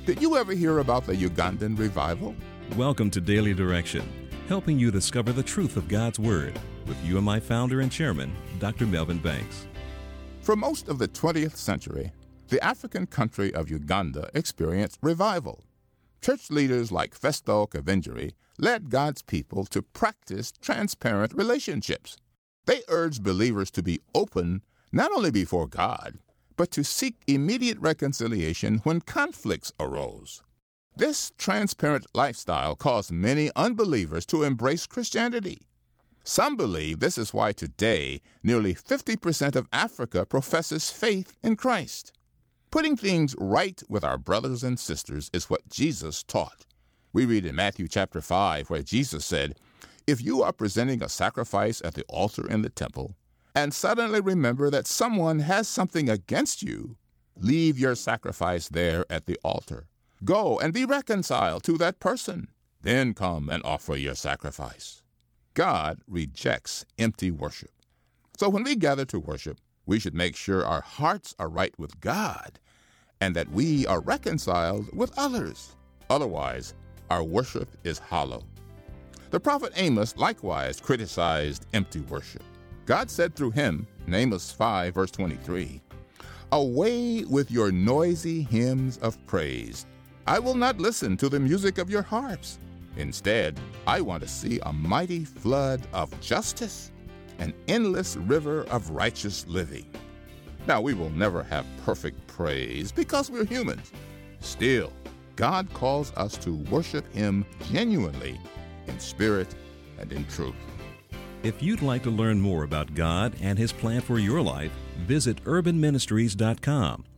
Did you ever hear about the Ugandan revival? Welcome to Daily Direction, helping you discover the truth of God's Word with UMI founder and chairman, Dr. Melvin Banks. For most of the 20th century, the African country of Uganda experienced revival. Church leaders like Festo Kavengere led God's people to practice transparent relationships. They urged believers to be open not only before God, but to seek immediate reconciliation when conflicts arose. This transparent lifestyle caused many unbelievers to embrace Christianity. Some believe this is why today nearly 50% of Africa professes faith in Christ. Putting things right with our brothers and sisters is what Jesus taught. We read in Matthew chapter 5 where Jesus said, "If you are presenting a sacrifice at the altar in the temple, and suddenly remember that someone has something against you, leave your sacrifice there at the altar. Go and be reconciled to that person. Then come and offer your sacrifice." God rejects empty worship. So when we gather to worship, we should make sure our hearts are right with God and that we are reconciled with others. Otherwise, our worship is hollow. The prophet Amos likewise criticized empty worship. God said through him, in Amos 5, verse 23, "Away with your noisy hymns of praise. I will not listen to the music of your harps. Instead, I want to see a mighty flood of justice, an endless river of righteous living." Now, we will never have perfect praise because we're humans. Still, God calls us to worship Him genuinely, in spirit and in truth. If you'd like to learn more about God and His plan for your life, visit urbanministries.com